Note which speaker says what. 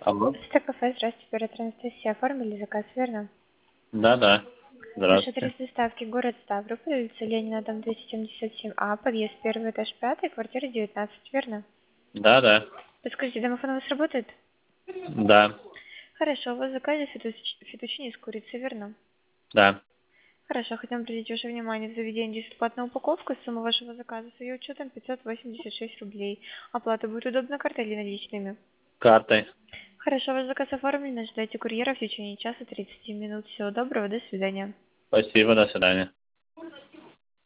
Speaker 1: Алло.
Speaker 2: Кафе, здравствуйте, оператор Анастасия. Оформили заказ, верно?
Speaker 1: Да-да.
Speaker 2: Наш
Speaker 1: Здравствуйте.
Speaker 2: адрес доставки город Ставрополь, улица Ленина, дом 277А, подъезд первый этаж 5, квартира 19, верно?
Speaker 1: Да-да.
Speaker 2: Подскажите, домофон у вас работает?
Speaker 1: Да.
Speaker 2: Хорошо, у вас в заказе фетучини с курицей, верно?
Speaker 1: Да.
Speaker 2: Хорошо, хотим обратить ваше внимание, в заведении бесплатная упаковка, сумма вашего заказа с ее учетом 586 рублей. Оплата будет удобна картой или наличными?
Speaker 1: Картой.
Speaker 2: Хорошо, ваш заказ оформлен, ожидайте курьера в течение часа 30 минут. Всего доброго, до свидания.
Speaker 1: Спасибо, до свидания.